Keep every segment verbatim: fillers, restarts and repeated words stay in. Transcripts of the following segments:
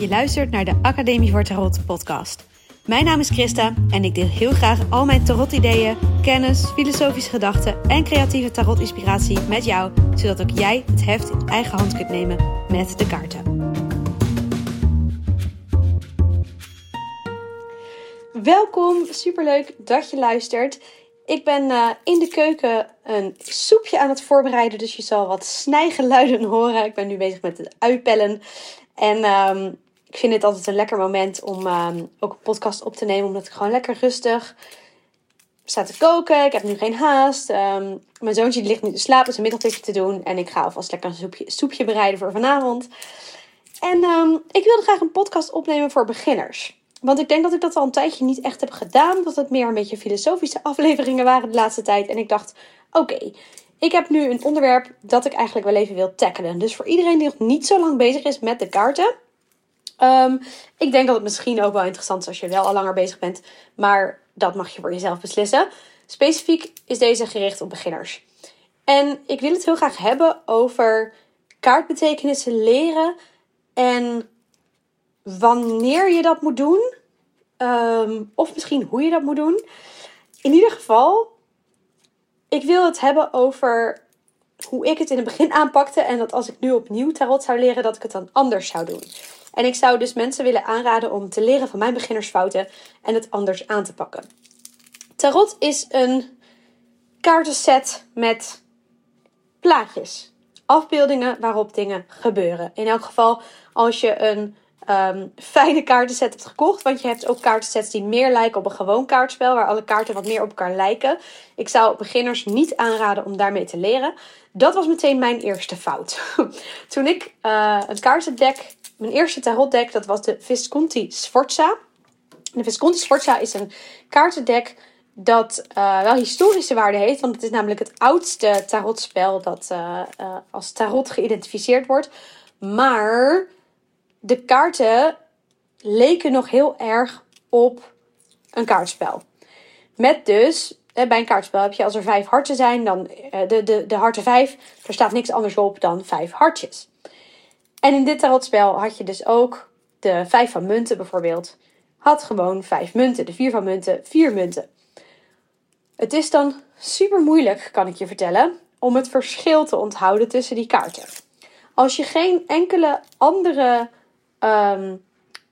Je luistert naar de Academie voor Tarot podcast. Mijn naam is Christa en ik deel heel graag al mijn tarot-ideeën, kennis, filosofische gedachten en creatieve tarot-inspiratie met jou, zodat ook jij het heft in eigen hand kunt nemen met de kaarten. Welkom, superleuk dat je luistert. Ik ben uh, in de keuken een soepje aan het voorbereiden, dus je zal wat snijgeluiden horen. Ik ben nu bezig met het uitpellen. En um, ik vind het altijd een lekker moment om um, ook een podcast op te nemen, omdat ik gewoon lekker rustig sta te koken. Ik heb nu geen haast. Um, mijn zoontje ligt nu te slapen, zijn middagdutje te doen. En ik ga alvast lekker een soepje, soepje bereiden voor vanavond. En um, ik wilde graag een podcast opnemen voor beginners. Want ik denk dat ik dat al een tijdje niet echt heb gedaan. Dat het meer een beetje filosofische afleveringen waren de laatste tijd. En ik dacht, oké, okay, ik heb nu een onderwerp dat ik eigenlijk wel even wil tackelen. Dus voor iedereen die nog niet zo lang bezig is met de kaarten. Um, ik denk dat het misschien ook wel interessant is als je wel al langer bezig bent. Maar dat mag je voor jezelf beslissen. Specifiek is deze gericht op beginners. En ik wil het heel graag hebben over kaartbetekenissen leren. En wanneer je dat moet doen. Um, of misschien hoe je dat moet doen. In ieder geval, ik wil het hebben over hoe ik het in het begin aanpakte. En dat als ik nu opnieuw tarot zou leren, dat ik het dan anders zou doen. En ik zou dus mensen willen aanraden om te leren van mijn beginnersfouten en het anders aan te pakken. Tarot is een kaartenset met plaatjes. Afbeeldingen waarop dingen gebeuren. In elk geval als je een um, fijne kaartenset hebt gekocht. Want je hebt ook kaartensets die meer lijken op een gewoon kaartspel. Waar alle kaarten wat meer op elkaar lijken. Ik zou beginners niet aanraden om daarmee te leren. Dat was meteen mijn eerste fout. Toen ik uh, een kaartendek... Mijn eerste tarotdeck, dat was de Visconti Sforza. De Visconti Sforza is een kaartendek dat uh, wel historische waarde heeft. Want het is namelijk het oudste tarotspel dat uh, uh, als tarot geïdentificeerd wordt. Maar de kaarten leken nog heel erg op een kaartspel. Met dus, eh, bij een kaartspel heb je als er vijf harten zijn, dan uh, de, de, de harten vijf, er staat niks anders op dan vijf hartjes. En in dit tarotspel had je dus ook de vijf van munten bijvoorbeeld. Had gewoon vijf munten. De vier van munten, vier munten. Het is dan super moeilijk, kan ik je vertellen, om het verschil te onthouden tussen die kaarten. Als je geen enkele andere um,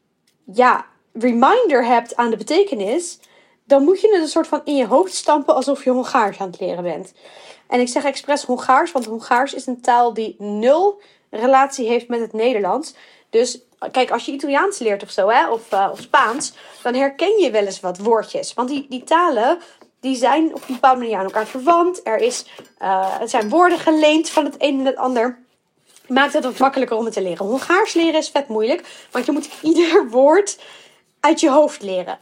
ja, reminder hebt aan de betekenis, dan moet je het een soort van in je hoofd stampen alsof je Hongaars aan het leren bent. En ik zeg expres Hongaars, want Hongaars is een taal die nul relatie heeft met het Nederlands. Dus kijk, als je Italiaans leert of zo, hè, of, uh, of Spaans, dan herken je wel eens wat woordjes. Want die, die talen, die zijn op een bepaalde manier aan elkaar verwant. Er is, uh, het zijn woorden geleend van het een en het ander. Maakt het wat makkelijker om het te leren. Hongaars leren is vet moeilijk, want je moet ieder woord uit je hoofd leren.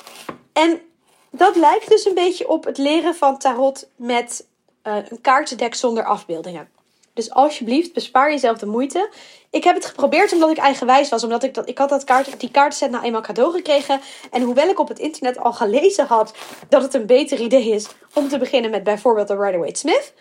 En dat lijkt dus een beetje op het leren van tarot met uh, een kaartendek zonder afbeeldingen. Dus alsjeblieft, bespaar jezelf de moeite. Ik heb het geprobeerd omdat ik eigenwijs was. Omdat ik, dat, ik had dat kaart, die kaartenset nou eenmaal cadeau gekregen. En hoewel ik op het internet al gelezen had dat het een beter idee is om te beginnen met bijvoorbeeld de Rider-Waite-Smith.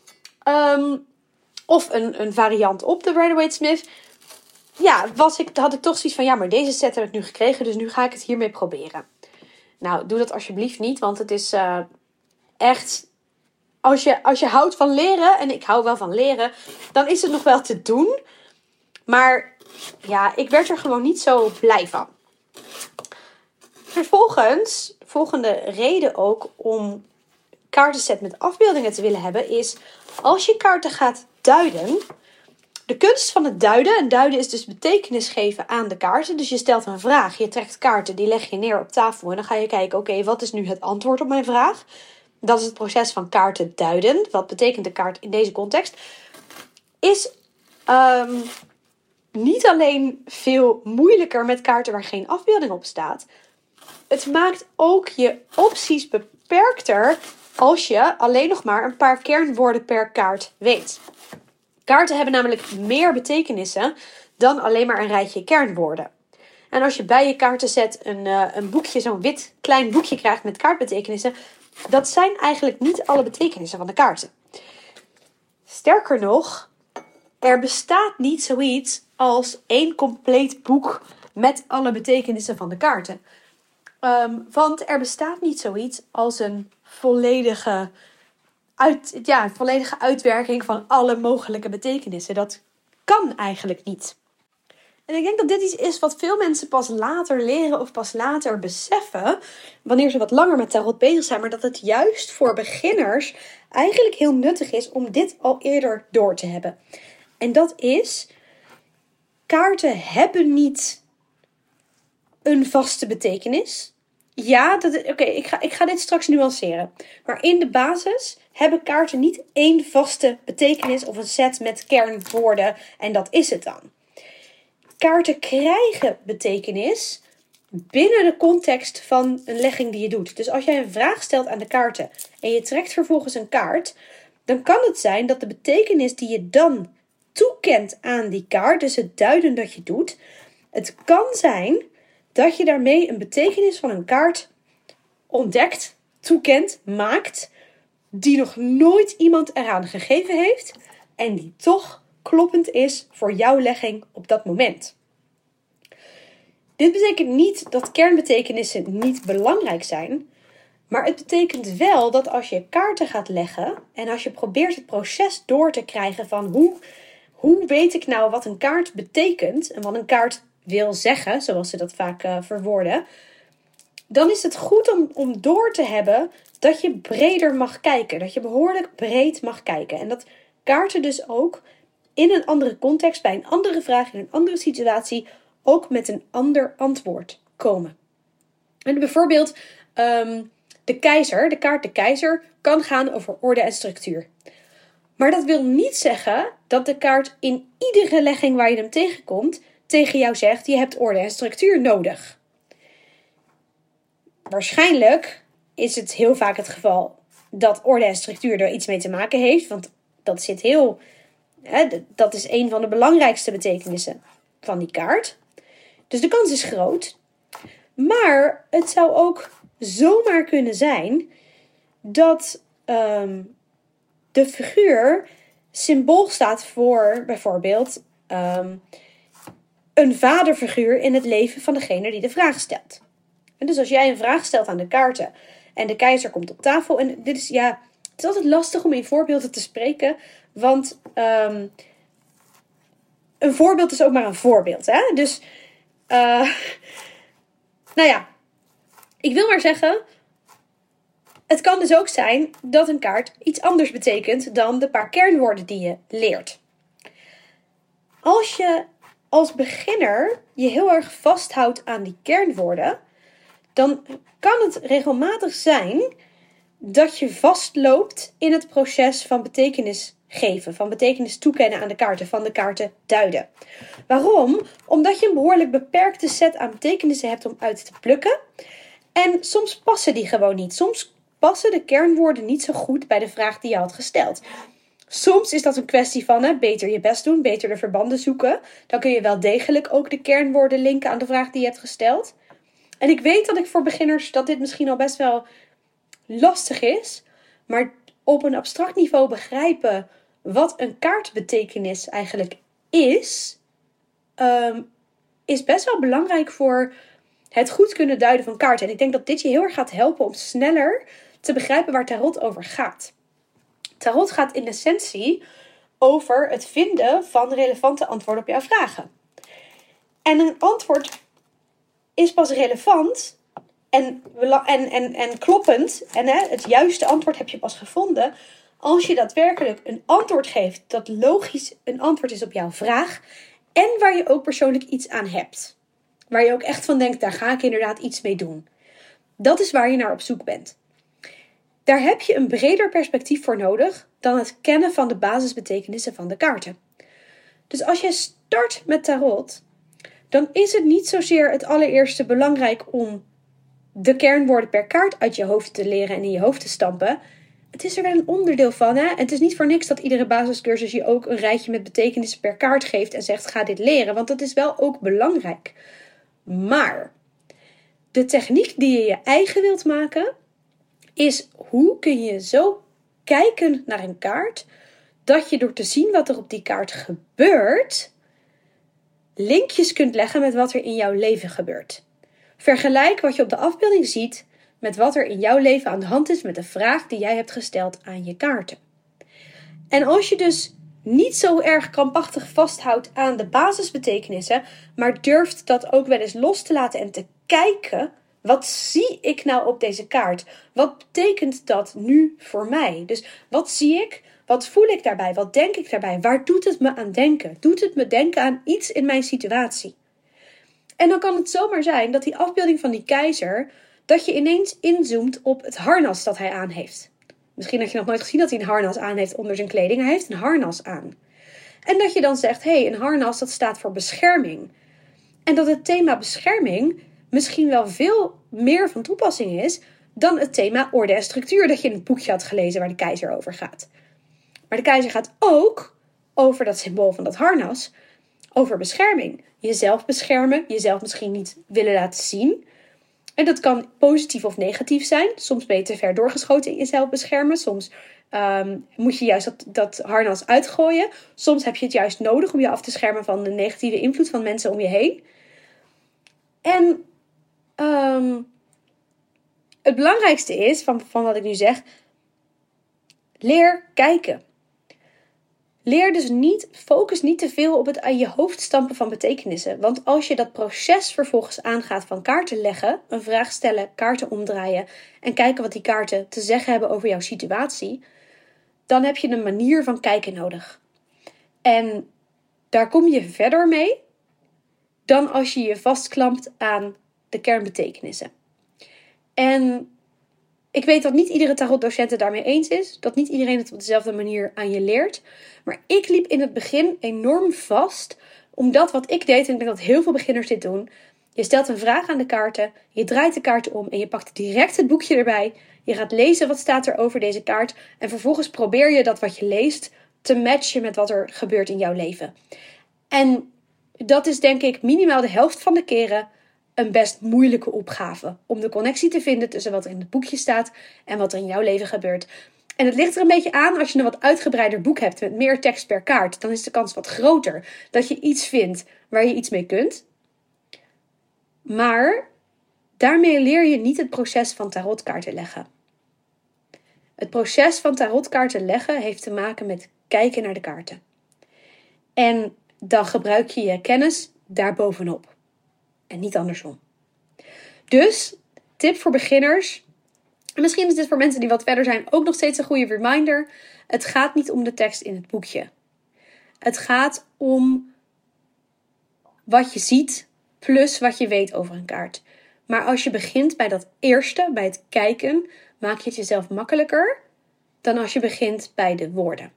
Um, of een, een variant op de Rider-Waite-Smith. Ja, was ik, had ik toch zoiets van, ja, maar deze set heb ik nu gekregen. Dus nu ga ik het hiermee proberen. Nou, doe dat alsjeblieft niet. Want het is uh, echt... Als je, als je houdt van leren, en ik hou wel van leren, dan is het nog wel te doen. Maar ja, ik werd er gewoon niet zo blij van. Vervolgens, volgende reden ook om kaartenset met afbeeldingen te willen hebben, is als je kaarten gaat duiden. De kunst van het duiden, en duiden is dus betekenis geven aan de kaarten. Dus je stelt een vraag, je trekt kaarten, die leg je neer op tafel en dan ga je kijken, oké, okay, wat is nu het antwoord op mijn vraag? Dat is het proces van kaarten duiden. Wat betekent de kaart in deze context? Is um, niet alleen veel moeilijker met kaarten waar geen afbeelding op staat. Het maakt ook je opties beperkter als je alleen nog maar een paar kernwoorden per kaart weet. Kaarten hebben namelijk meer betekenissen dan alleen maar een rijtje kernwoorden. En als je bij je kaartenset een, uh, een boekje, zo'n wit klein boekje krijgt met kaartbetekenissen, dat zijn eigenlijk niet alle betekenissen van de kaarten. Sterker nog, er bestaat niet zoiets als één compleet boek met alle betekenissen van de kaarten. Um, want er bestaat niet zoiets als een volledige, uit, ja, volledige uitwerking van alle mogelijke betekenissen. Dat kan eigenlijk niet. En ik denk dat dit iets is wat veel mensen pas later leren of pas later beseffen, wanneer ze wat langer met tarot bezig zijn. Maar dat het juist voor beginners eigenlijk heel nuttig is om dit al eerder door te hebben. En dat is, kaarten hebben niet een vaste betekenis. Ja, oké, okay, ik, ga, ik ga dit straks nuanceren. Maar in de basis hebben kaarten niet één vaste betekenis of een set met kernwoorden en dat is het dan. Kaarten krijgen betekenis binnen de context van een legging die je doet. Dus als jij een vraag stelt aan de kaarten en je trekt vervolgens een kaart, dan kan het zijn dat de betekenis die je dan toekent aan die kaart, dus het duiden dat je doet, het kan zijn dat je daarmee een betekenis van een kaart ontdekt, toekent, maakt, die nog nooit iemand eraan gegeven heeft en die toch kloppend is voor jouw legging op dat moment. Dit betekent niet dat kernbetekenissen niet belangrijk zijn, maar het betekent wel dat als je kaarten gaat leggen en als je probeert het proces door te krijgen van hoe, hoe weet ik nou wat een kaart betekent en wat een kaart wil zeggen, zoals ze dat vaak uh, verwoorden, dan is het goed om, om door te hebben dat je breder mag kijken, dat je behoorlijk breed mag kijken en dat kaarten dus ook in een andere context, bij een andere vraag, in een andere situatie, ook met een ander antwoord komen. En bijvoorbeeld um, de keizer, de kaart de keizer, kan gaan over orde en structuur. Maar dat wil niet zeggen dat de kaart in iedere legging waar je hem tegenkomt, tegen jou zegt, je hebt orde en structuur nodig. Waarschijnlijk is het heel vaak het geval dat orde en structuur er iets mee te maken heeft, want dat zit heel... He, dat is een van de belangrijkste betekenissen van die kaart. Dus de kans is groot. Maar het zou ook zomaar kunnen zijn dat um, de figuur symbool staat voor bijvoorbeeld um, een vaderfiguur in het leven van degene die de vraag stelt. En dus als jij een vraag stelt aan de kaarten en de keizer komt op tafel. En dit is, ja, het is altijd lastig om in voorbeelden te spreken. Want um, een voorbeeld is ook maar een voorbeeld. Hè? Dus, uh, nou ja, ik wil maar zeggen, het kan dus ook zijn dat een kaart iets anders betekent dan de paar kernwoorden die je leert. Als je als beginner je heel erg vasthoudt aan die kernwoorden, dan kan het regelmatig zijn dat je vastloopt in het proces van betekenis geven, van betekenis toekennen aan de kaarten, van de kaarten duiden. Waarom? Omdat je een behoorlijk beperkte set aan betekenissen hebt om uit te plukken. En soms passen die gewoon niet. Soms passen de kernwoorden niet zo goed bij de vraag die je had gesteld. Soms is dat een kwestie van hè, beter je best doen, beter de verbanden zoeken. Dan kun je wel degelijk ook de kernwoorden linken aan de vraag die je hebt gesteld. En ik weet dat ik voor beginners dat dit misschien al best wel lastig is. Maar op een abstract niveau begrijpen wat een kaartbetekenis eigenlijk is, um, is best wel belangrijk voor het goed kunnen duiden van kaarten. En ik denk dat dit je heel erg gaat helpen om sneller te begrijpen waar tarot over gaat. Tarot gaat in essentie over het vinden van relevante antwoorden op jouw vragen. En een antwoord is pas relevant en, en, en, en kloppend. En hè, het juiste antwoord heb je pas gevonden als je daadwerkelijk een antwoord geeft dat logisch een antwoord is op jouw vraag. En waar je ook persoonlijk iets aan hebt. Waar je ook echt van denkt, daar ga ik inderdaad iets mee doen. Dat is waar je naar op zoek bent. Daar heb je een breder perspectief voor nodig dan het kennen van de basisbetekenissen van de kaarten. Dus als je start met tarot, dan is het niet zozeer het allereerste belangrijk om de kernwoorden per kaart uit je hoofd te leren en in je hoofd te stampen. Het is er wel een onderdeel van. Hè? En het is niet voor niks dat iedere basiscursus je ook een rijtje met betekenissen per kaart geeft en zegt ga dit leren, want dat is wel ook belangrijk. Maar de techniek die je je eigen wilt maken, is hoe kun je zo kijken naar een kaart, dat je door te zien wat er op die kaart gebeurt, linkjes kunt leggen met wat er in jouw leven gebeurt. Vergelijk wat je op de afbeelding ziet met wat er in jouw leven aan de hand is met de vraag die jij hebt gesteld aan je kaarten. En als je dus niet zo erg krampachtig vasthoudt aan de basisbetekenissen, maar durft dat ook wel eens los te laten en te kijken, wat zie ik nou op deze kaart? Wat betekent dat nu voor mij? Dus wat zie ik? Wat voel ik daarbij? Wat denk ik daarbij? Waar doet het me aan denken? Doet het me denken aan iets in mijn situatie? En dan kan het zomaar zijn dat die afbeelding van die keizer, dat je ineens inzoomt op het harnas dat hij aan heeft. Misschien had je nog nooit gezien dat hij een harnas aan heeft onder zijn kleding. Hij heeft een harnas aan. En dat je dan zegt, hé, hey, een harnas dat staat voor bescherming. En dat het thema bescherming misschien wel veel meer van toepassing is dan het thema orde en structuur dat je in het boekje had gelezen waar de keizer over gaat. Maar de keizer gaat ook over dat symbool van dat harnas, over bescherming. Jezelf beschermen, jezelf misschien niet willen laten zien. En dat kan positief of negatief zijn. Soms ben je te ver doorgeschoten in jezelf beschermen. Soms um, moet je juist dat, dat harnas uitgooien. Soms heb je het juist nodig om je af te schermen van de negatieve invloed van mensen om je heen. En um, het belangrijkste is, van, van wat ik nu zeg, leer kijken. Leer dus niet, focus niet te veel op het aan je hoofd stampen van betekenissen. Want als je dat proces vervolgens aangaat van kaarten leggen, een vraag stellen, kaarten omdraaien en kijken wat die kaarten te zeggen hebben over jouw situatie, dan heb je een manier van kijken nodig. En daar kom je verder mee dan als je je vastklampt aan de kernbetekenissen. En ik weet dat niet iedere tarotdocent het daarmee eens is. Dat niet iedereen het op dezelfde manier aan je leert. Maar ik liep in het begin enorm vast. Omdat wat ik deed, en ik denk dat heel veel beginners dit doen. Je stelt een vraag aan de kaarten. Je draait de kaarten om en je pakt direct het boekje erbij. Je gaat lezen wat staat er over deze kaart. En vervolgens probeer je dat wat je leest te matchen met wat er gebeurt in jouw leven. En dat is denk ik minimaal de helft van de keren een best moeilijke opgave. Om de connectie te vinden tussen wat er in het boekje staat en wat er in jouw leven gebeurt. En het ligt er een beetje aan als je een wat uitgebreider boek hebt met meer tekst per kaart. Dan is de kans wat groter dat je iets vindt waar je iets mee kunt. Maar daarmee leer je niet het proces van tarotkaarten leggen. Het proces van tarotkaarten leggen heeft te maken met kijken naar de kaarten. En dan gebruik je je kennis daarbovenop. En niet andersom. Dus, tip voor beginners. En misschien is dit voor mensen die wat verder zijn ook nog steeds een goede reminder. Het gaat niet om de tekst in het boekje. Het gaat om wat je ziet plus wat je weet over een kaart. Maar als je begint bij dat eerste, bij het kijken, maak je het jezelf makkelijker dan als je begint bij de woorden.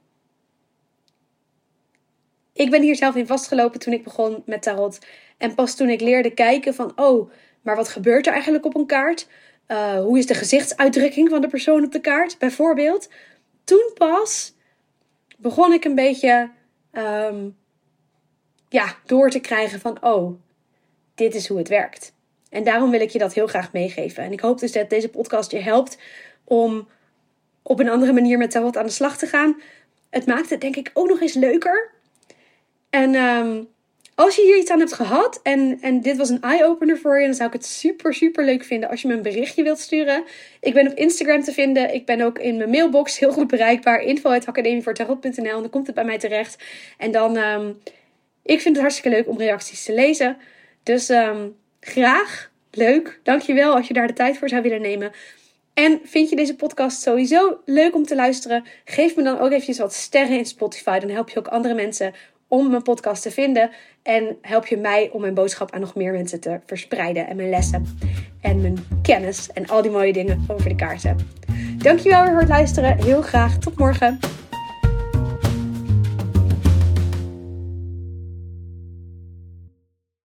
Ik ben hier zelf in vastgelopen toen ik begon met tarot. En pas toen ik leerde kijken van, oh, maar wat gebeurt er eigenlijk op een kaart? Uh, hoe is de gezichtsuitdrukking van de persoon op de kaart, bijvoorbeeld? Toen pas begon ik een beetje um, ja, door te krijgen van, oh, dit is hoe het werkt. En daarom wil ik je dat heel graag meegeven. En ik hoop dus dat deze podcast je helpt om op een andere manier met tarot aan de slag te gaan. Het maakt het denk ik ook nog eens leuker. En um, als je hier iets aan hebt gehad en, en dit was een eye-opener voor je, dan zou ik het super, super leuk vinden als je me een berichtje wilt sturen. Ik ben op Instagram te vinden. Ik ben ook in mijn mailbox heel goed bereikbaar. info at academievoortarot punt n l en dan komt het bij mij terecht. En dan, um, ik vind het hartstikke leuk om reacties te lezen. Dus um, graag, leuk. Dankjewel als je daar de tijd voor zou willen nemen. En vind je deze podcast sowieso leuk om te luisteren? Geef me dan ook eventjes wat sterren in Spotify. Dan help je ook andere mensen om mijn podcast te vinden. En help je mij om mijn boodschap aan nog meer mensen te verspreiden. En mijn lessen en mijn kennis en al die mooie dingen over de kaarten. Dankjewel weer voor het luisteren. Heel graag. Tot morgen.